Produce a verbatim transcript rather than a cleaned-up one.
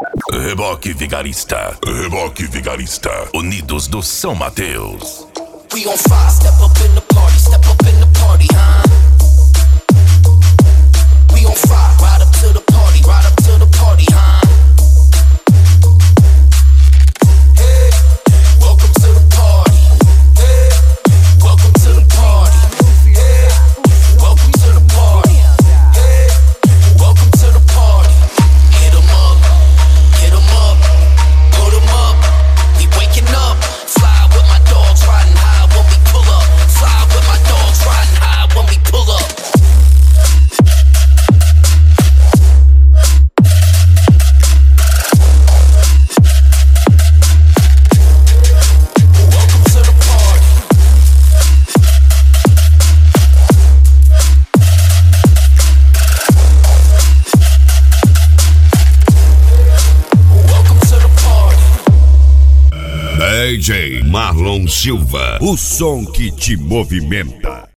Reboque Vigarista, Reboque Vigarista, Unidos do São Mateus. We on fire, step up in the party, step up in the party, huh? We on fire, ride up to the party, ride up to the party, huh? Hey, welcome to the party. Hey, welcome to the party. Hey, welcome to the party. Hey, welcome to the party. Hit 'em up, hit 'em up, put 'em up. We waking up, fly with my dogs riding high when we pull up. Fly with my dogs riding high when we pull up. Welcome to the party. Welcome to the party. D J Marlon Silva, o som que te movimenta.